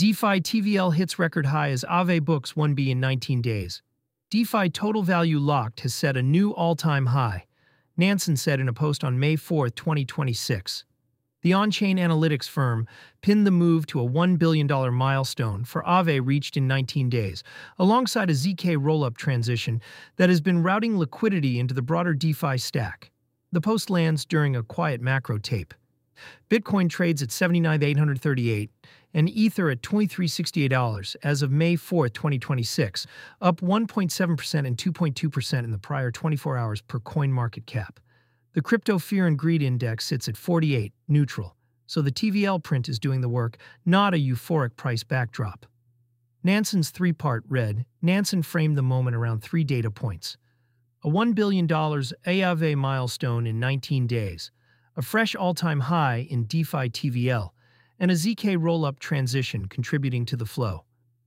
DeFi TVL hits record high as Aave books 1B in 19 days. DeFi total value locked has set a new all-time high, Nansen said in a post on May 4, 2026. The on-chain analytics firm pinned the move to a $1 billion milestone for Aave reached in 19 days, alongside a ZK rollup transition that has been routing liquidity into the broader DeFi stack. The post lands during a quiet macro tape. Bitcoin trades at $79,838 and Ether at $2368 as of May 4, 2026, up 1.7% and 2.2% in the prior 24 hours per CoinMarketCap. The Crypto Fear and Greed Index sits at 48, neutral, so the TVL print is doing the work, not a euphoric price backdrop. Nansen's three-part read, Nansen framed the moment around 3 data points. A $1 billion Aave milestone in 19 days, a fresh all-time high in DeFi TVL, and a ZK rollup transition contributing to the flow.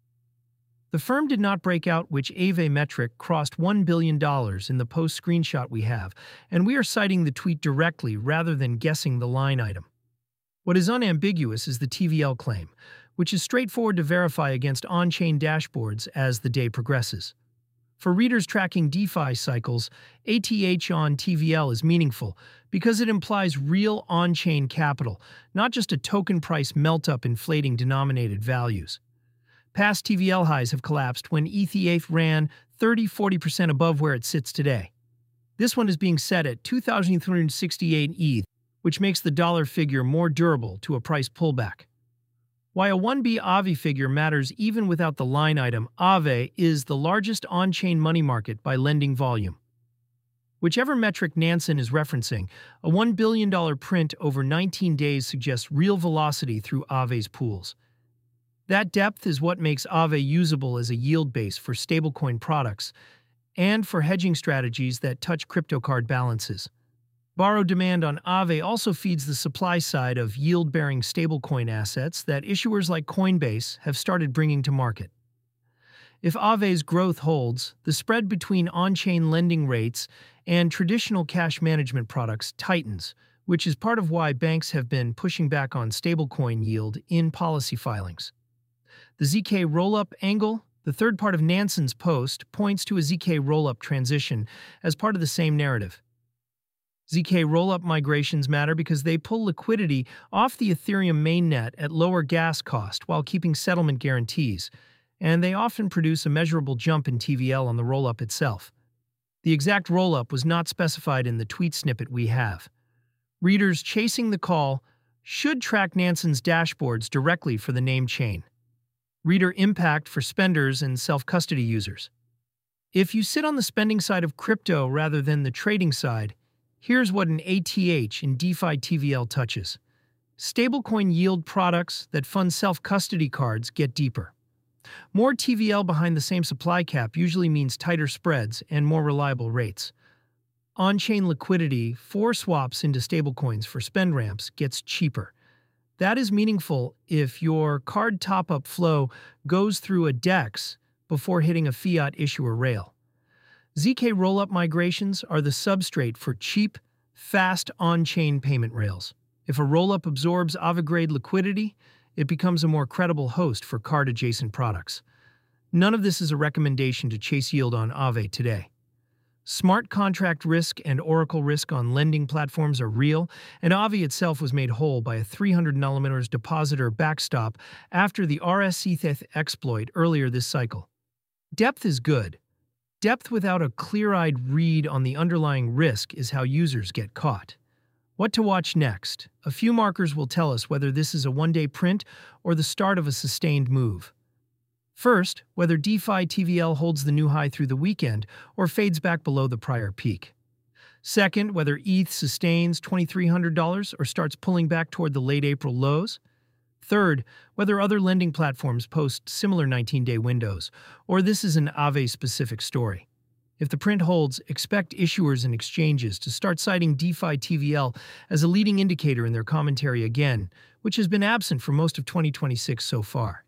The firm did not break out which Aave metric crossed $1 billion in the post screenshot we have, and we are citing the tweet directly rather than guessing the line item. What is unambiguous is the TVL claim, which is straightforward to verify against on-chain dashboards as the day progresses. For readers tracking DeFi cycles, ATH on TVL is meaningful because it implies real on-chain capital, not just a token price melt-up inflating denominated values. Past TVL highs have collapsed when ETH ran 30–40% above where it sits today. This one is being set at 2,368 ETH, which makes the dollar figure more durable to a price pullback. Why a 1B Aave figure matters even without the line item, Aave is the largest on-chain money market by lending volume. Whichever metric Nansen is referencing, a $1 billion print over 19 days suggests real velocity through Aave's pools. That depth is what makes Aave usable as a yield base for stablecoin products and for hedging strategies that touch crypto card balances. Borrow demand on Aave also feeds the supply side of yield-bearing stablecoin assets that issuers like Coinbase have started bringing to market. If Aave's growth holds, the spread between on-chain lending rates and traditional cash management products tightens, which is part of why banks have been pushing back on stablecoin yield in policy filings. The ZK rollup angle, the third part of Nansen's post, points to a ZK rollup transition as part of the same narrative. ZK rollup migrations matter because they pull liquidity off the Ethereum mainnet at lower gas cost while keeping settlement guarantees, and they often produce a measurable jump in TVL on the rollup itself. The exact rollup was not specified in the tweet snippet we have. Readers chasing the call should track Nansen's dashboards directly for the named chain. Reader impact for spenders and self-custody users. If you sit on the spending side of crypto rather than the trading side, here's what an ATH in DeFi TVL touches. Stablecoin yield products that fund self-custody cards get deeper. More TVL behind the same supply cap usually means tighter spreads and more reliable rates. On-chain liquidity for swaps into stablecoins for spend ramps gets cheaper. That is meaningful if your card top-up flow goes through a DEX before hitting a fiat issuer rail. ZK rollup migrations are the substrate for cheap, fast on-chain payment rails. If a rollup absorbs Aave-grade liquidity, it becomes a more credible host for card-adjacent products. None of this is a recommendation to chase yield on Aave today. Smart contract risk and oracle risk on lending platforms are real, and Aave itself was made whole by a 300 depositor backstop after the RSETH exploit earlier this cycle. Depth is good. Depth without a clear-eyed read on the underlying risk is how users get caught. What to watch next? A few markers will tell us whether this is a one-day print or the start of a sustained move. First, whether DeFi TVL holds the new high through the weekend or fades back below the prior peak. Second, whether ETH sustains $2,300 or starts pulling back toward the late April lows. Third, whether other lending platforms post similar 19-day windows, or this is an Aave-specific story. If the print holds, expect issuers and exchanges to start citing DeFi TVL as a leading indicator in their commentary again, which has been absent for most of 2026 so far.